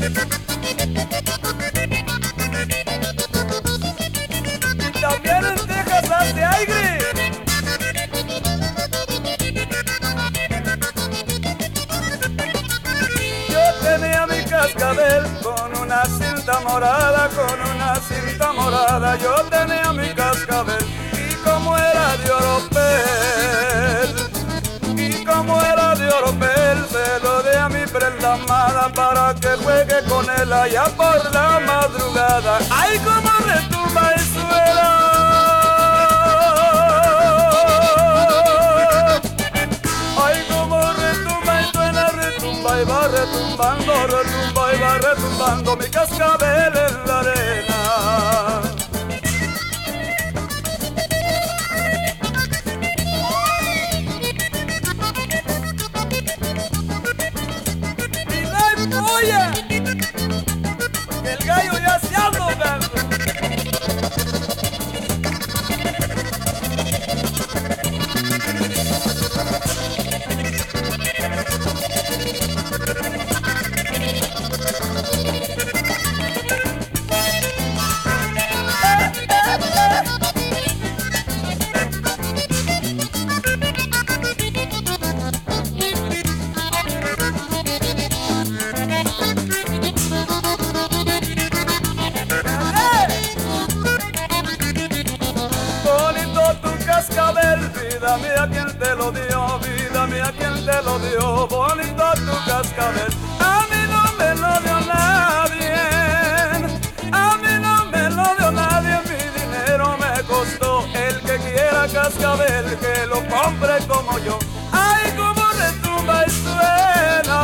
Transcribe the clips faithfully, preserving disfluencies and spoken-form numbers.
Y también en Texas hace aire. Yo tenía mi cascabel con una cinta morada, con una cinta morada. Yo tenía mi cascabel y como era de oropel, y como era de oropel, se lo di a mi prenda amada para que juegue con él allá por la madrugada. ¡Ay, cómo retumba y suena! ¡Ay, cómo retumba y suena! Retumba y va retumbando, retumba y va retumbando mi cascabel en la arena. Oye, el gallo ya se anda ahogando. Vida mía, ¿quién te lo dio? Vida mía, ¿quién te lo dio? Bonito tu cascabel. A mí no me lo dio nadie, a mí no me lo dio nadie. Mi dinero me costó. El que quiera cascabel, que lo compre como yo. Ay, como retumba y suena.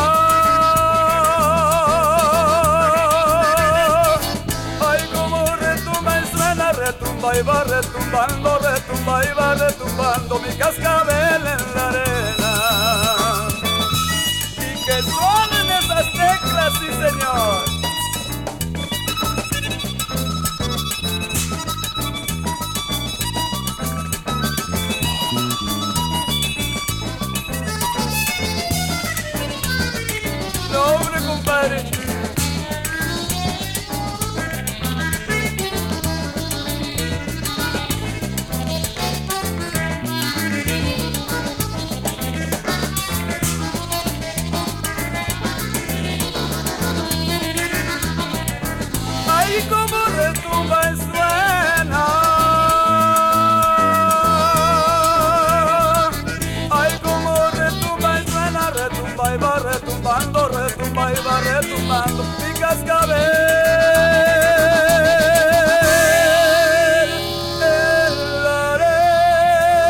Ay, como retumba y suena. Retumba y va retumbando, retumba y va retumbando mi cascabel en la arena. Y que suenen esas teclas, sí señor. No, hombre, compadre. Ay, como retumba y suena. Ay, como retumba y suena. Retumba y va retumbando, retumba y va retumbando mi cascabel en la arena.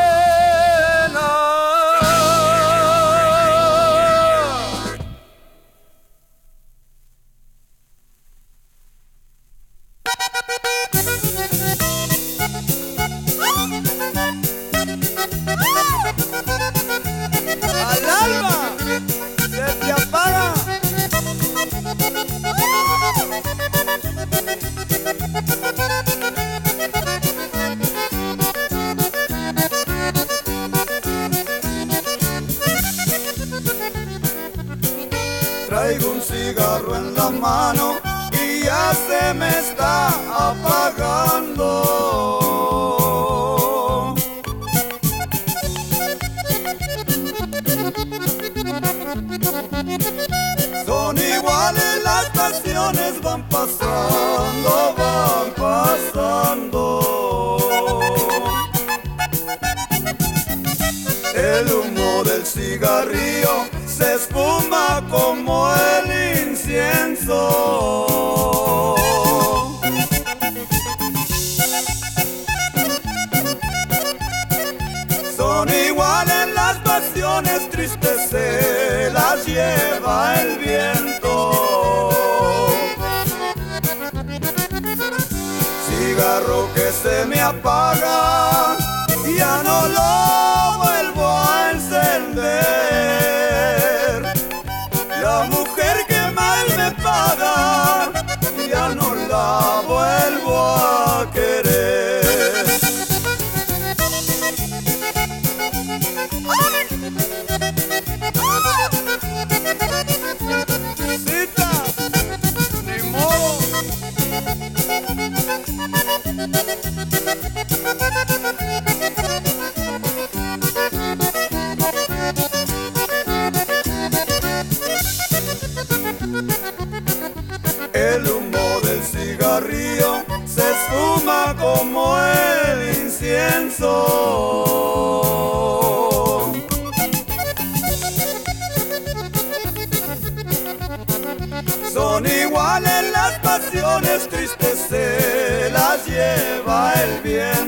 Al alba se te apaga. Traigo un cigarro en la mano y ya se me está apagando. Son iguales las pasiones, van pasando, van pasando. El humo del cigarrillo se espuma como el incienso. Son iguales las pasiones, tristes se las lleva el viento. Cigarro que se me apaga, ya no lo vuelvo a encender. La mujer que mal me paga, ya no la vuelvo a querer. Cita. barrio se esfuma como el incienso. Son iguales las pasiones, tristes se las lleva el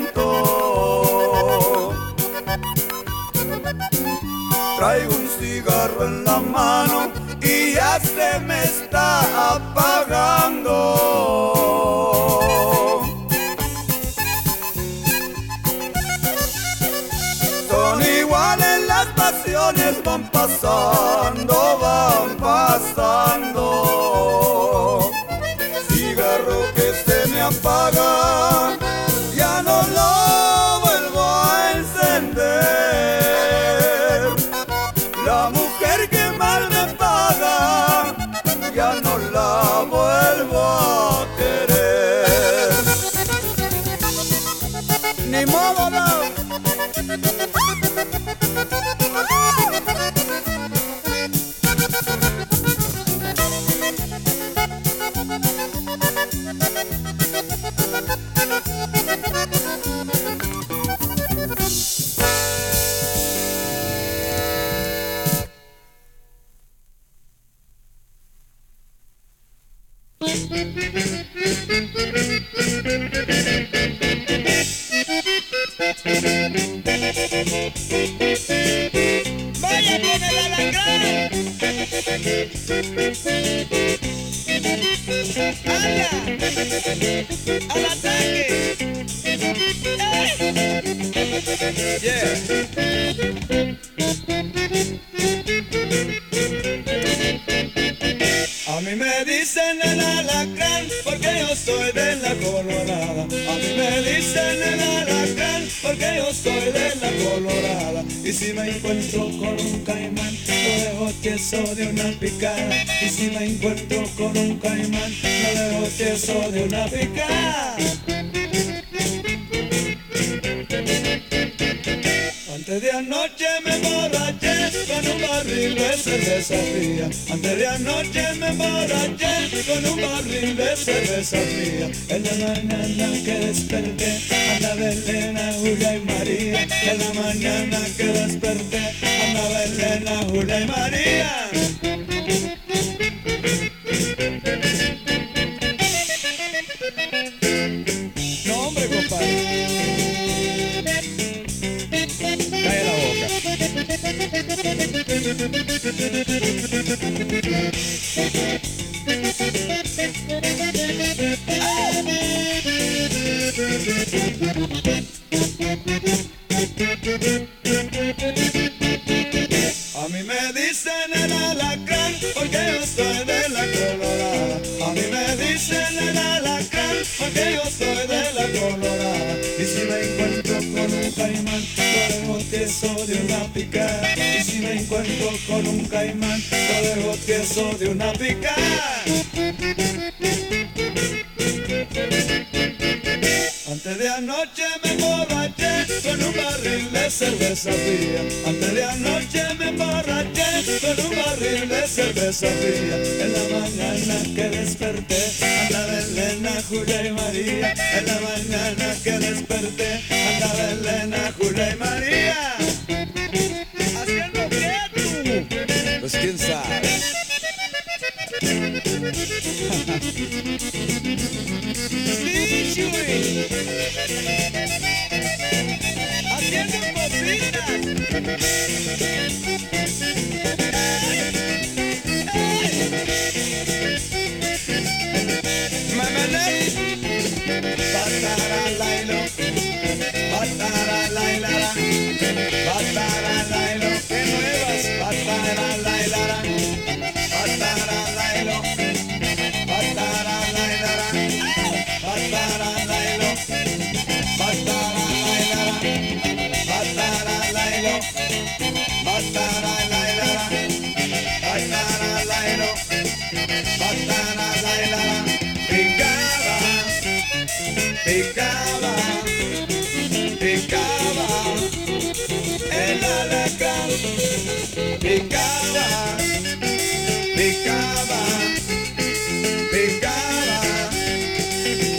viento. Traigo un cigarro en la mano y ya se me está apagando. Son iguales las pasiones, van pasando, van pasando. Cigarro que se me apaga, ya no lo vuelvo a encender. La mujer que mal me paga, ya no la vuelvo a querer. Ni modo, no. Vaya con el alacrán. ¡Anda! ¡Al ataque! ¡Ay! Yeah. A mí me dicen el alacrán porque yo soy de la Colorada. A mí me dicen el alacrán porque yo soy de la Colorada. Y si me encuentro con un caimán, lo dejo tieso de una picada. Y si me encuentro con un caimán, lo dejo tieso de una picada. Antes de anoche me emborraché con un barril de cerveza fría. Antes de anoche me emborraché con un barril de cerveza fría. En la mañana que desperté andaba Elena, Julia y María. En la mañana que desperté andaba Elena, Julia y María. No, hombre, compadre. Cae la boca. A mí me dicen el alacrán porque yo soy de la Colorada. A mí me dicen el alacrán porque yo soy de la Colorada. Y si me encuentro con un caimán, lo dejo tieso de una picada. Y si me encuentro con un caimán, lo dejo tieso de una picada. Antes de anoche me emborraché con un barril de cerveza fría. Antes de anoche me emborraché con un barril de cerveza fría. En la mañana que desperté andaba Elena, Julia y María. En la mañana que desperté andaba Elena, Julia y María. ¿Haciendo qué tú? Pues quién sabe. Sí, Chuy. Haciendo cositas. Mamalay. Batara lailo. Batara lailara. Batara lailo. Que nuevas. Batara lailara. Batara lailo. Batara lailara. Batara lailo. Batara lailara. Batara lailo. Batara lailara. Batara lailo. Batara lailara. Picaba, picaba, picaba el alacrán. Picaba, picaba, picaba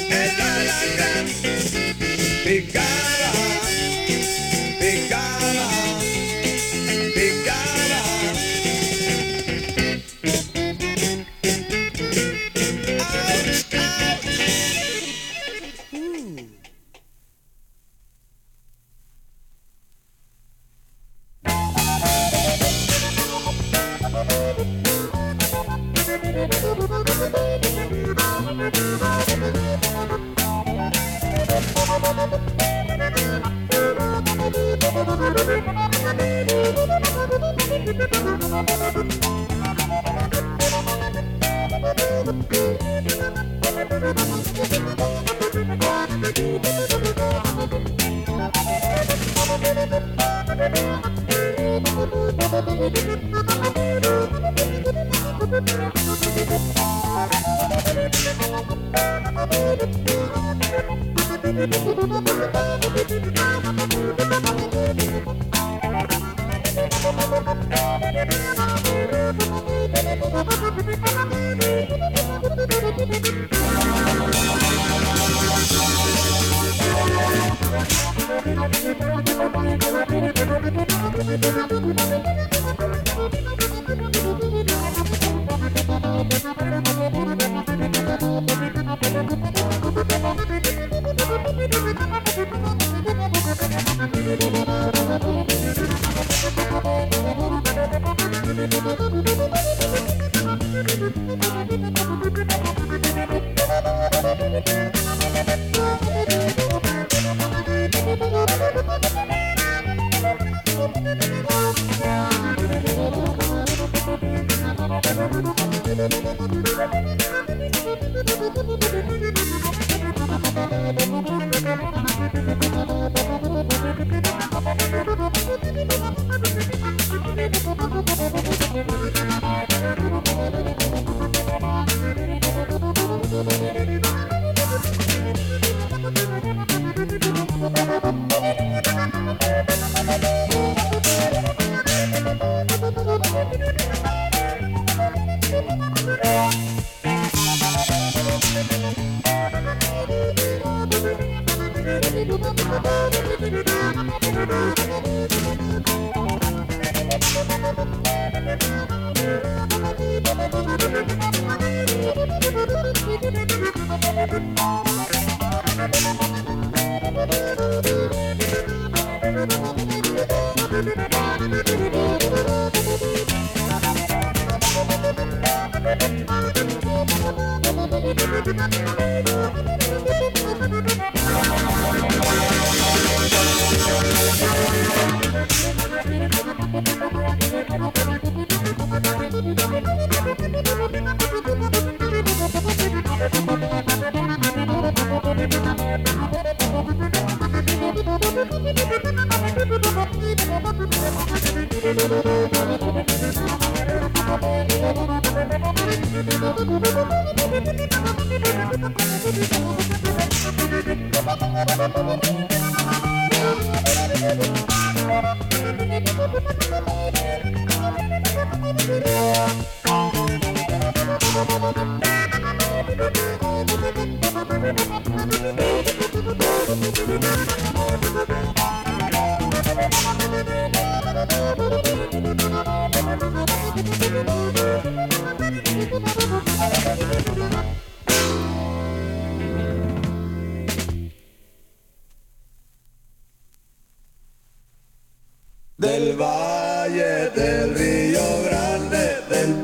Del valle del Río Grande, del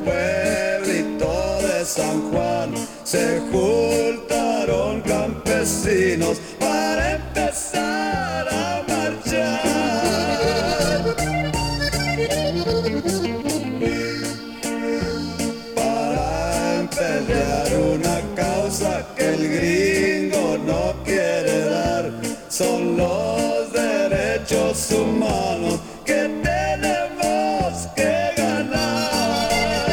pueblito de San Juan, se juntaron campesinos para empezar a marchar, para pelear una causa que el gringo no quiere dar. Son los derechos humanos que tenemos que ganar.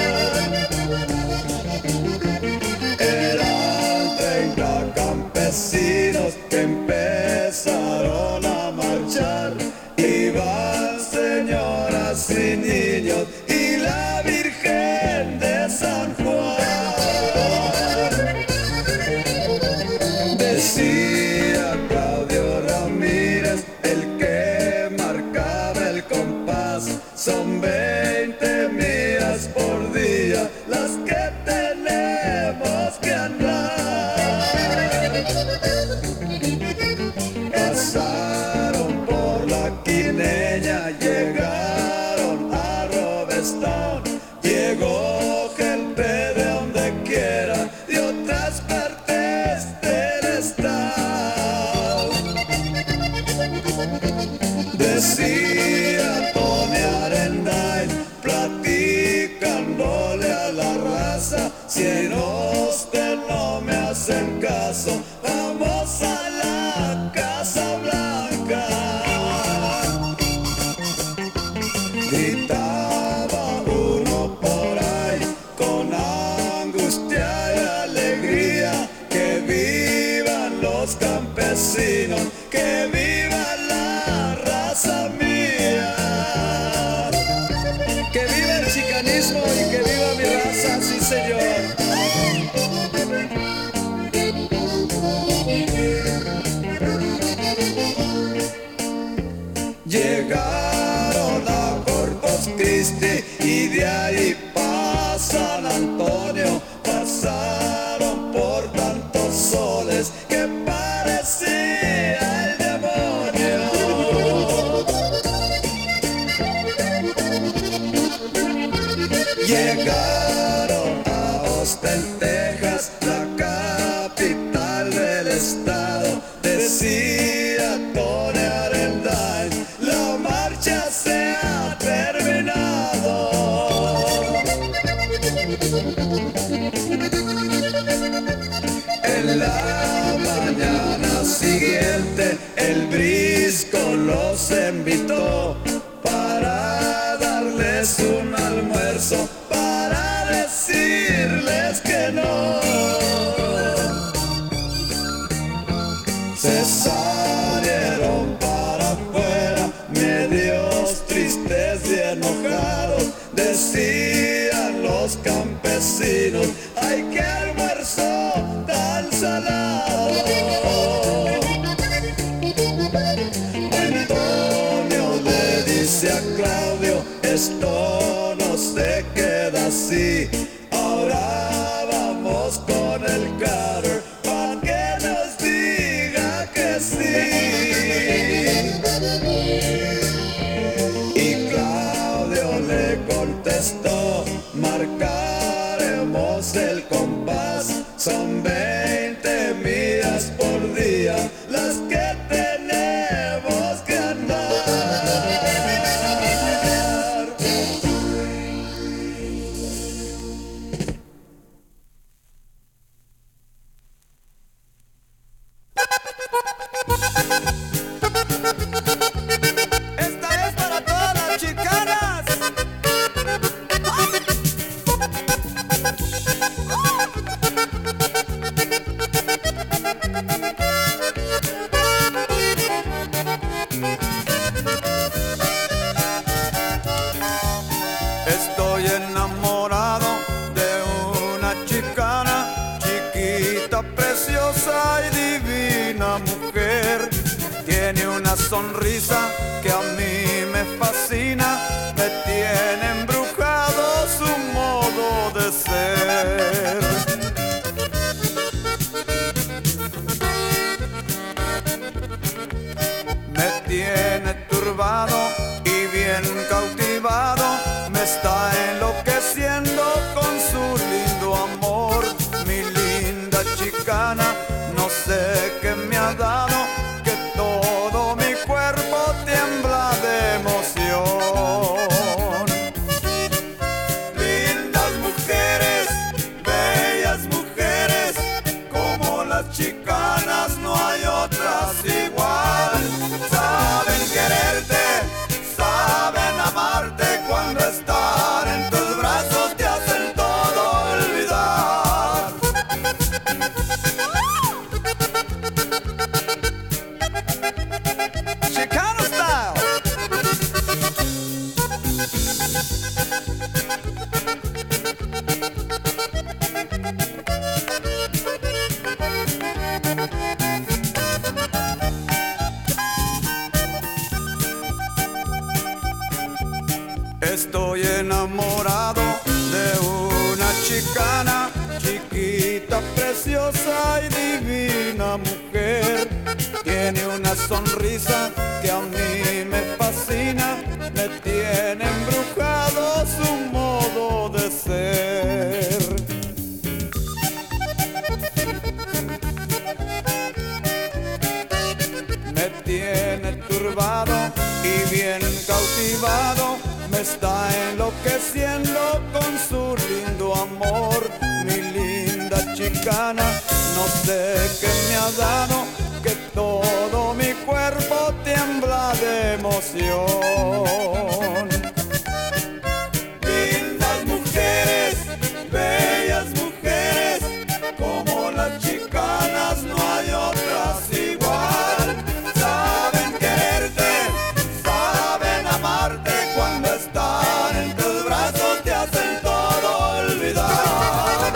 Eran treinta campesinos que empezaron a marchar. Iban señoras y niños y la Virgen de San Juan. Decía Claudio Ramírez, el que marcaba el compás, son veinte millas por día las que tenemos que andar. Pasaron por la Quineña, llegaron a Robestown, llegó gente de raza. Si en usted no me hacen caso, vamos a la Casa Blanca. Gritaba uno por ahí con angustia y alegría, que vivan los campesinos, que viva la raza mía. Que viva el chicanismo y que viva mi raza, sí señor. Llegaron a Corpus Christi y de ahí pa' San Antonio. Pasaron por tantos soles que parecía el demonio. Llegaron a Austin, Texas, la capital del estado. Decía Tony Arendine, la marcha se ha terminado. En la mañana siguiente el Brisco los invitó para darles un almuerzo, para decirles que no. Se salieron para afuera, medios tristes y enojados. Decían los campesinos, ay, qué almuerzo tan salado. Antonio le dice a Claudio, esto no se queda así. Ahora vamos con el Carter pa' que nos diga que sí. Y Claudio le contestó, marcaremos el compás, son veinte millas por día las que tenemos que andar. Esta es para todas las chicanas. Estoy enamorado de una chicana, chiquita, preciosa y divina mujer. Tiene una sonrisa que a mí me fascina, me tiene embrujado su modo de ser. Me tiene turbado y bien cautivado, me está enloqueciendo con su lindo amor. Mi linda chicana, no sé qué me ha dado, que todo mi cuerpo tiembla de emoción. Lindas mujeres, bellas mujeres, como las chicanas no hay otras igual. Saben quererte, saben amarte, cuando están en tus brazos te hacen todo olvidar. Chicano style. Estoy enamorado de una chicana, chiquita, preciosa y divina mujer. Tiene una sonrisa que a mí me fascina, me tiene embrujado su modo de ser. Me tiene turbado y bien cautivado, me está enloqueciendo con su lindo amor. mexicana. No sé qué me ha dado, que todo mi cuerpo tiembla de emoción. Lindas mujeres, bellas mujeres, como las chicanas no hay otras igual. Saben quererte, saben amarte, cuando están en tus brazos te hacen todo olvidar.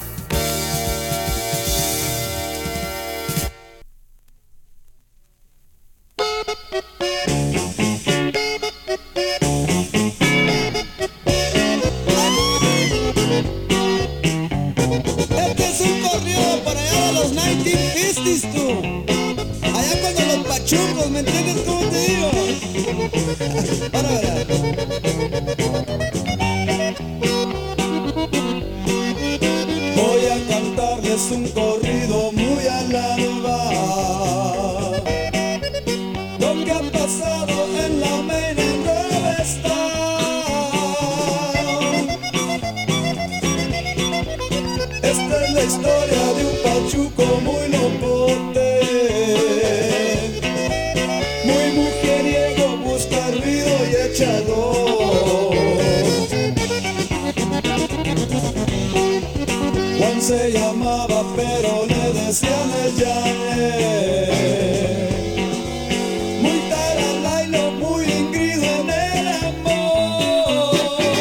Este es un corrido para allá de los nineteen fifties, tú. Allá cuando los pachucos, ¿me entiendes cómo te digo? Para ver. Voy a cantarles un corrido muy al alba, lo que ha pasado en la Main and Revesta. Esta es la historia de un pachuco muy locote, muy mujeriego, busca ruido y echador. Juan se llamaba, pero le decían el Llane. Muy taralailo, muy ingrido en el amor.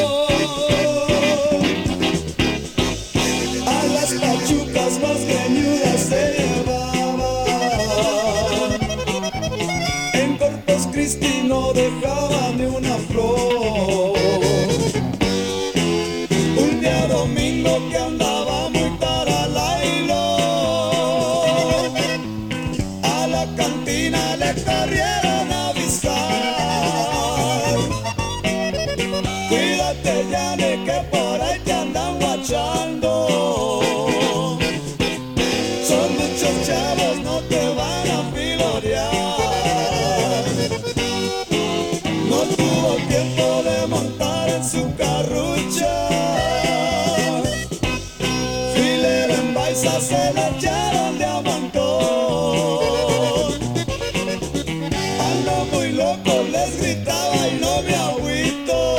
A las pachucas más greñudas se llevaba, en Corpus Christi no dejaba ni una flor. Un día domingo que andaba muy taralailo, a la cantina le corrieron a avisar. Cuídate, Llane, que por ahí te andan guachando. Son muchos chavos, no te van a filorear. No tuvo tiempo de montar en su carrucha, filero en Baiza se la echaron de a montón. Ando muy loco, les gritaba y no me agüito,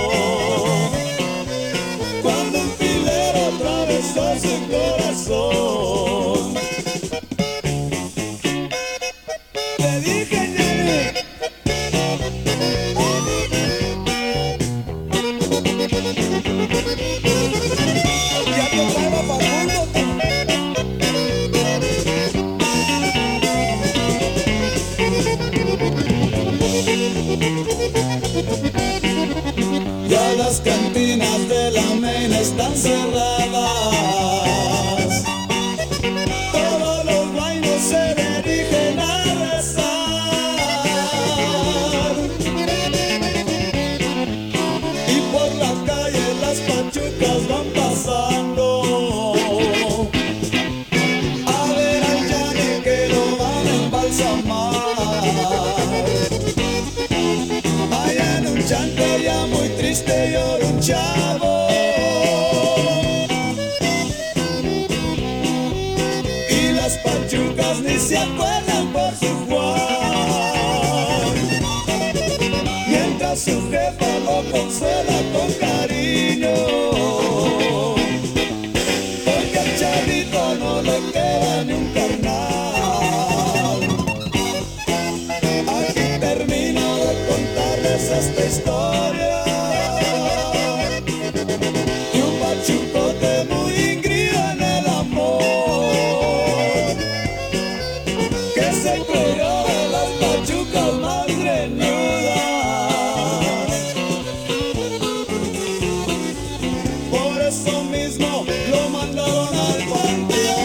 cuando un filero atravesó su corazón. Te dije, Llane. Ya te traigo Facundo, tú. Ya las cantinas de la Main están cerradas, todos los bailos se dirigen a rezar, y por la calle las pachucas van pasando a ver al Llane que lo van a embalsamar. Allá en un llanto ya muy triste llora un chavo, y las pachucas ni se acuerdan por su Juan, mientras su jefa lo consuela con cariño, porque al chavito no le queda ni un carnal. Aquí termino de contarles esta historia de un pachucote muy ingrido en el amor, que se creyó de las pachucas más greñudas. Por eso mismo lo mandaron al panteón.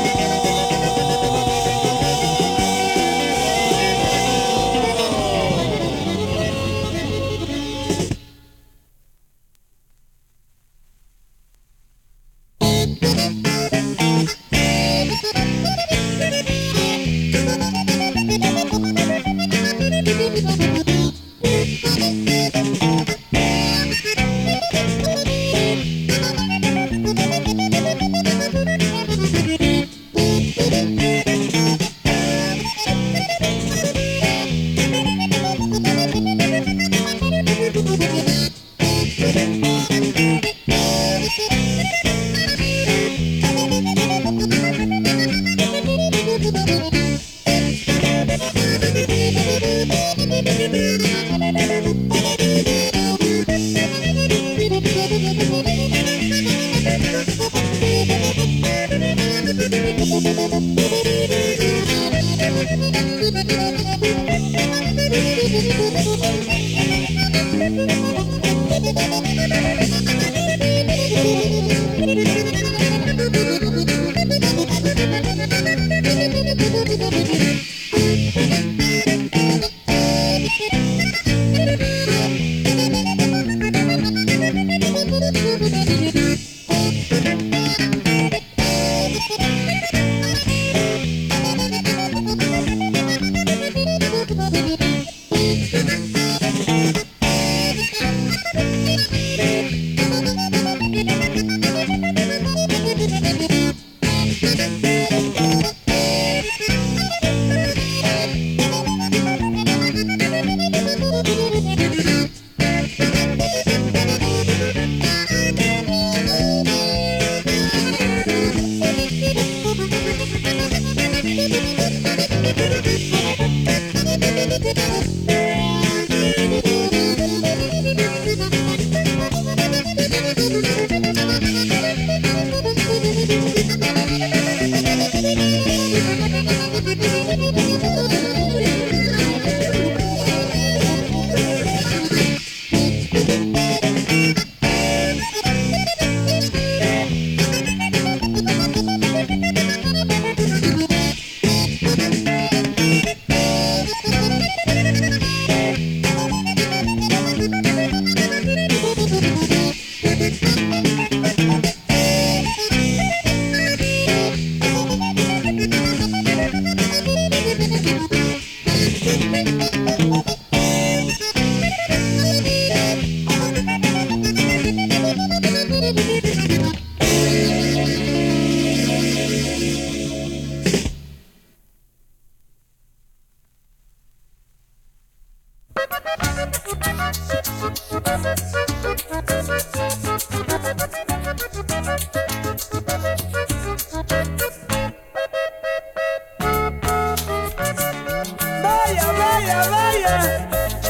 Vaya, vaya, vaya.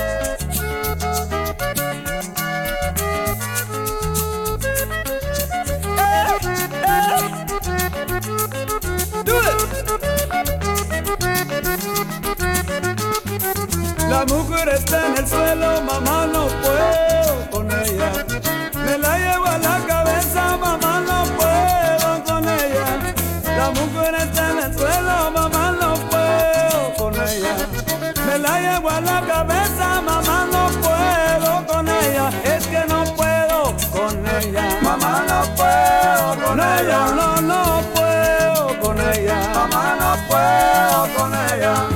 La mujer está en el suelo, mamá, no puedo con ella. Me la llevo a la cabeza, mamá, no puedo con ella. La mujer está en el suelo, mamá, no puedo con ella. Me la llevo a la cabeza, mamá, no puedo con ella. Es que no puedo con ella, mamá, no puedo con ella. No, no puedo con ella, mamá, no puedo con ella.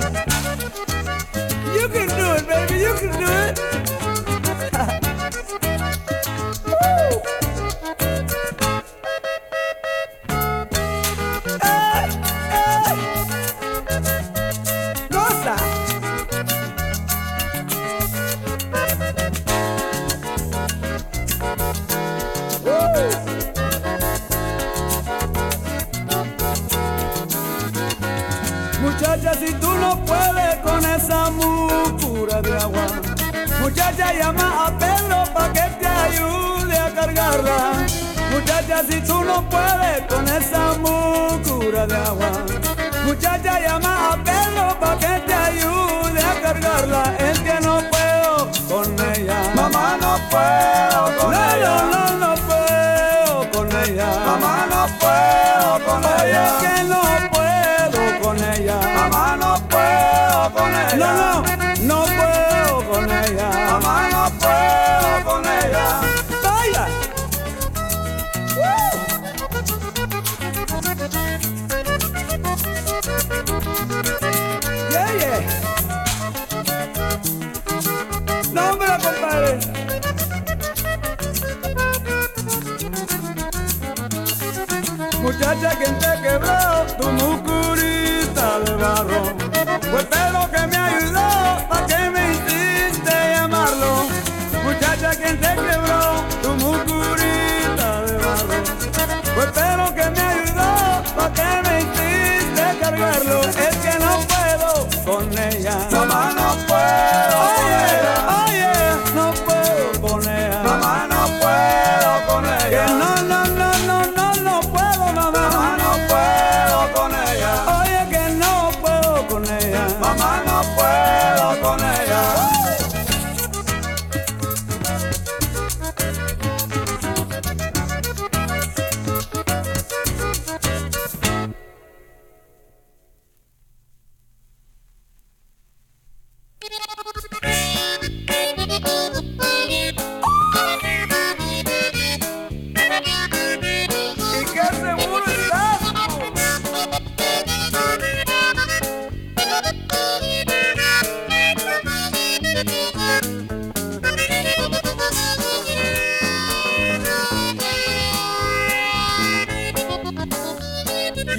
You can do it, baby, you can do it. Woo. Ay, ay. Goza. Woo. Muchacha, si tú no puedes con esa mucura de agua, muchacha, llama a Pedro pa' que te ayude a cargarla. Muchacha, si tú no puedes con esa mucura de agua, muchacha, llama a Pedro pa' que te ayude a cargarla. Es que no puedo con ella, mamá, no puedo con no, ella. No, no, no puedo con ella, mamá, no puedo con Oye, ella. Es que no puedo con ella, mamá, no puedo con ella. No, no, no puedo con ella, mamá, no puedo con ella. Vaya. Woo. Yeah, yeah. No, hombre, compadre. Muchacha, ¿quién te quebró tu mucurita de barro? Fue Pedro que me ayudó, ¿pa' qué me hiciste llamarlo? Muchacha, ¿quién te quebró tu mucurita de barro? Fue Pedro que me ayudó, ¿pa' qué me hiciste cargarlo? Es que no puedo con ella, mamá, no puedo con ella. Oye, no puedo con ella, mamá, no puedo con ella. Que no, no, no, no, no, no puedo, mamá, mamá, no puedo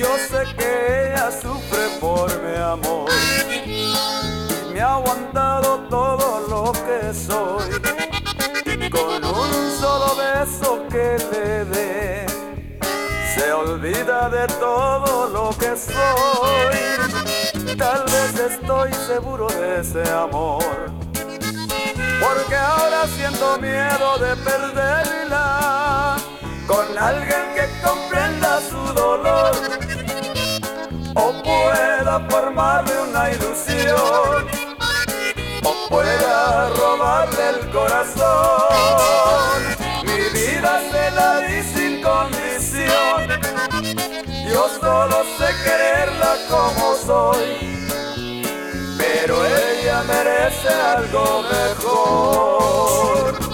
Yo sé que ella sufre por mi amor y me ha aguantado todo lo que soy. Con un solo beso que le dé, se olvida de todo lo que soy. Tal vez estoy seguro de ese amor, porque ahora siento miedo de perderla. Con alguien que comprenda su dolor o pueda formarle una ilusión, o pueda robarle el corazón. Mi vida se la di sin condición, yo solo sé quererla como soy, pero ella merece algo mejor.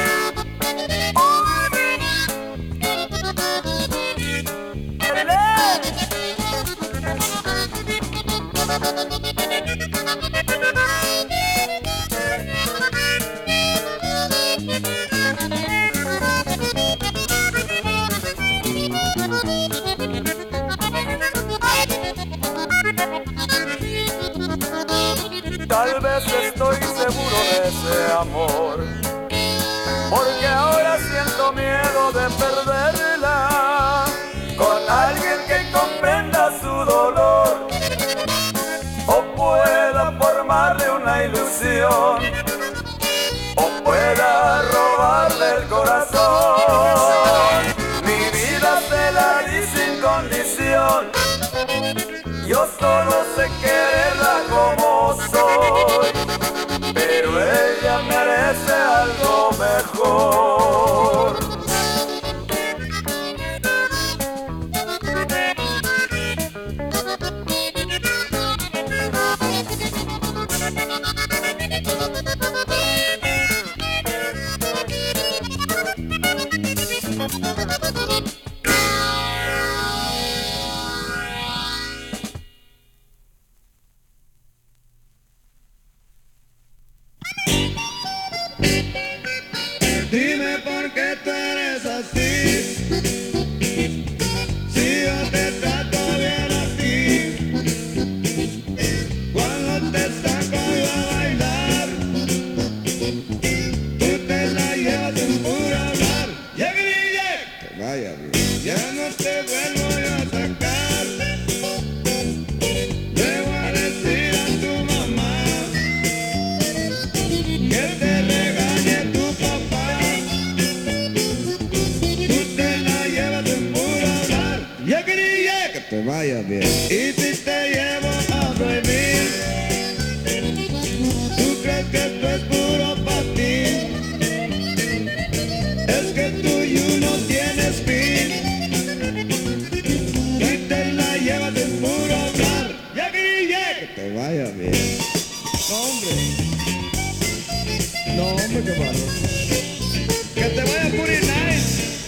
Tal vez estoy seguro de ese amor, porque ahora siento miedo de perderla. Con alguien que comprenda su dolor o pueda formarle una ilusión, o pueda robarle el corazón. Mi vida se la di sin condición, yo solo sé quererla como soy, pero ella merece algo mejor. Dime por qué tú eres así, si yo te trato bien a ti. Cuando te saco yo a bailar, tú te la llevas en puro hablar. Llegué, que vaya bien, ya no te vuelvo yo a sacar. Le voy a decir a tu mamá que te regañe tu papá. Que te vaya bien. Y si te llevo a prohibir, tú crees que esto es puro para ti. Es que tú y uno tienes fin, y te la llevas en puro hablar. Que te vaya bien. No, hombre. No, hombre, qué malo. Que te vaya puri nice.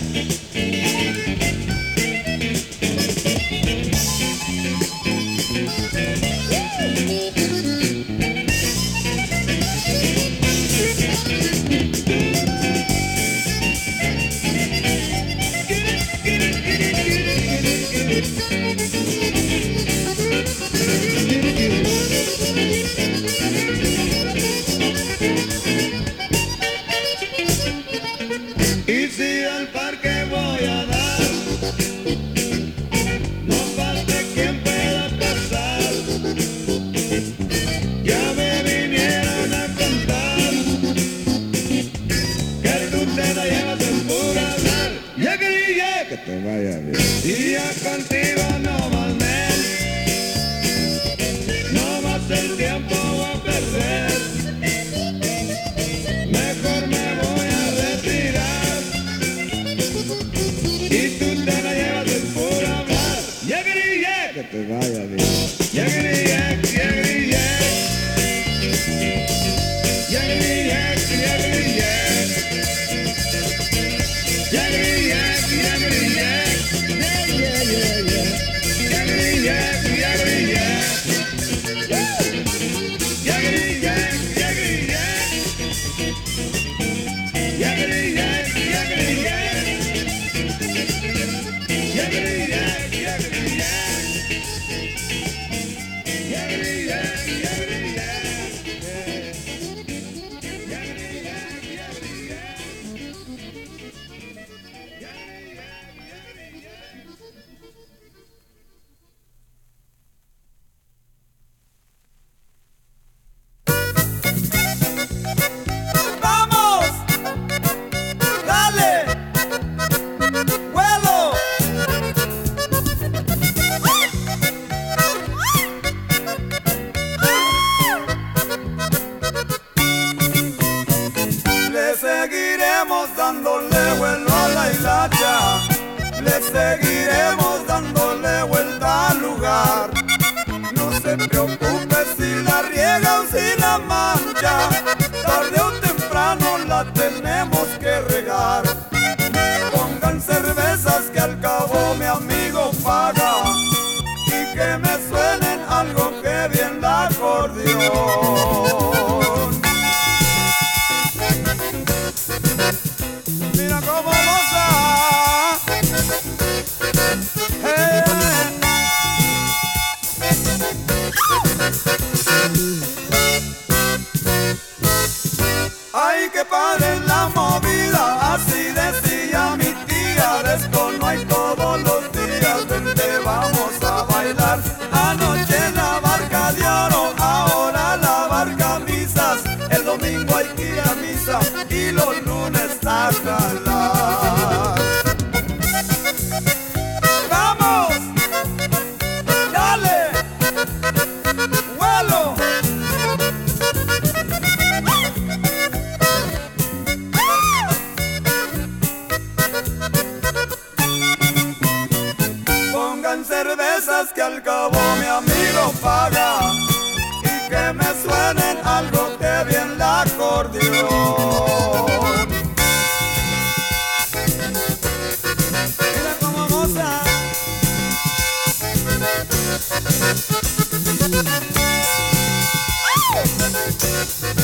Y si al parque voy a dar, no falte quien pueda pasar. Ya me vinieron a contar que tú te la llevas en puro hablar. Ya que dije que te vaya bien. Y ya contigo no más men, no más el tiempo voy a perder. Mejor me voy a retirar, y tú te la llevas en puro hablar. Que te vaya bien. Yagri yak, yagri yak. Yagri yak, yagri yak. Yagri yak, yagri yak. Yeah, yeah, yeah, yeah. seguiremos dándole vuelta al lugar. No se preocupe si la riega o si la mancha, tarde o temprano la tenemos que regar. Pongan cervezas que al cabo mi amigo paga, y que me suenen algo que bien la acordeón. Mira cómo goza, hey. Ay, qué padre la movida, así decía mi tía, de esto no hay todos los días, vente vamos a bailar. Anoche en la barca de oro, ahora la barca misas, el domingo hay que ir a misa y los lunes a jalar. ¡Vamos! ¡Dale! ¡Vuelo! Pongan cervezas que al cabo mi amigo paga, y que me suenen algo que bien la acordeón. Mira cómo goza. ¡Oh!